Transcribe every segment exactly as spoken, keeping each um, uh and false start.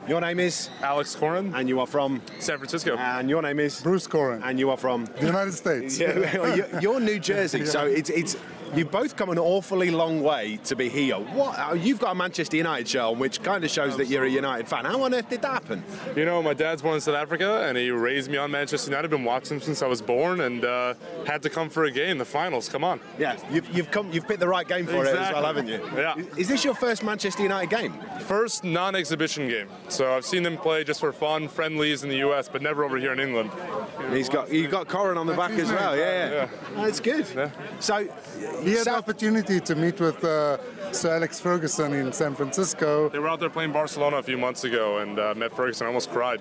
Your name is? Alex Corrin. And you are from? San Francisco. And your name is? Bruce Corrin. And you are from? The United States. Yeah, you're- you're New Jersey, Yeah. so it's it's you've both come an awfully long way to be here. What uh, you've got a Manchester United shirt on, which kind of shows that you're a United fan. How on earth did that happen? You know, my dad's born in South Africa, and he raised me on Manchester United. I've been watching him since I was born, and uh, had to come for a game, the finals. Come on. Yeah, you've you've come you've picked the right game for it as well, haven't you? Yeah. Is this your first Manchester United game? First non-exhibition game. So I've seen them play just for fun, friendlies in the U S, but never over here in England. And he's got you got Corrin on the back as well. Yeah, yeah. That's good. Yeah. So He had the South- opportunity to meet with uh, Sir Alex Ferguson in San Francisco. They were out there playing Barcelona a few months ago, and uh, met Ferguson. I almost cried.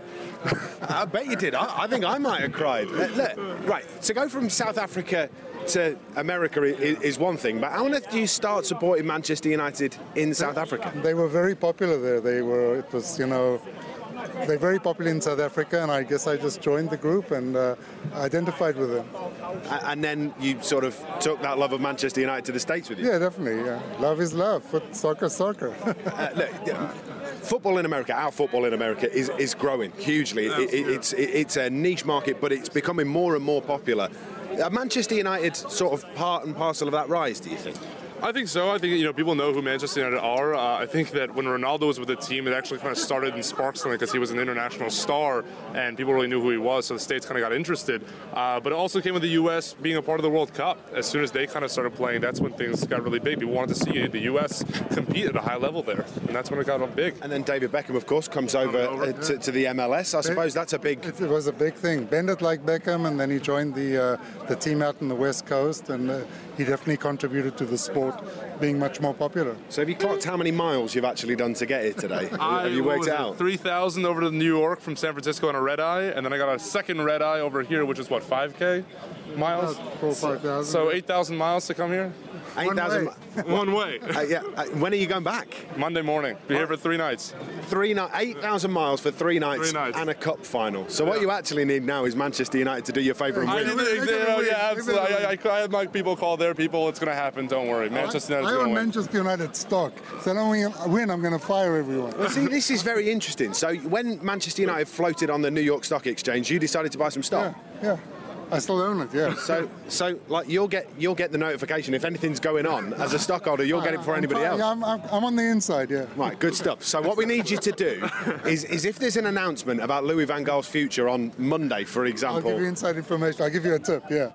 I bet you did. I, I think I might have cried. Look, look, right, to go from South Africa to America is, is one thing, but how on earth do you start supporting Manchester United in South Africa? They were very popular there. They were, it was, you know, they're very popular in South Africa, and I guess I just joined the group and uh, identified with them. A- And then you sort of took that love of Manchester United to the States with you? Yeah, definitely. Yeah. Love is love. Foot, soccer, soccer. Uh, look, yeah, football in America, our football in America is, is growing hugely. It, it, it's, it, it's a niche market, but it's becoming more and more popular. Are Manchester United sort of part and parcel of that rise, do you think? I think so. I think, you know, people know who Manchester United are. Uh, I think that when Ronaldo was with the team, it actually kind of started and sparked something because he was an international star and people really knew who he was, so the States kind of got interested. Uh, but it also came with the U S being a part of the World Cup. As soon as they kind of started playing, that's when things got really big. People wanted to see the U S compete at a high level there, and that's when it got big. And then David Beckham, of course, comes over, over, uh, to, to the M L S. I suppose that's a big... It, it was a big thing. Bendit like Beckham, and then he joined the uh, the team out in the West Coast, and uh, he definitely contributed to the sport being much more popular. So have you clocked how many miles you've actually done to get here today? I, have you worked it out? three thousand over to New York from San Francisco on a red eye, and then I got a second red eye over here, which is what, five K miles? About four or five thousand. So eight thousand miles to come here? eight thousand. One way. Uh, yeah. Uh, when are you going back? Monday morning. Be here for three nights. Three ni- eight thousand miles for three nights, Three nights. and a cup final. So what you actually need now is Manchester United to do you a favour and I win. did They're it, gonna yeah, win. yeah, They're absolutely. gonna I, I, I had my people call their people. It's going to happen. Don't worry. Manchester I, United's I going own to win. Manchester United stock. So then when I win, I'm going to fire everyone. Well, see, this is very interesting. So when Manchester United floated on the New York Stock Exchange, you decided to buy some stock. Yeah, yeah. I still own it, yeah. So, so like you'll get you'll get the notification if anything's going on as a stockholder. You'll get it before I'm anybody fine. else. Yeah, I'm, I'm, I'm on the inside, yeah. Right, good stuff. So what we need you to do is, is if there's an announcement about Louis van Gaal's future on Monday, for I'll example. give you inside information. I'll give you a tip, yeah.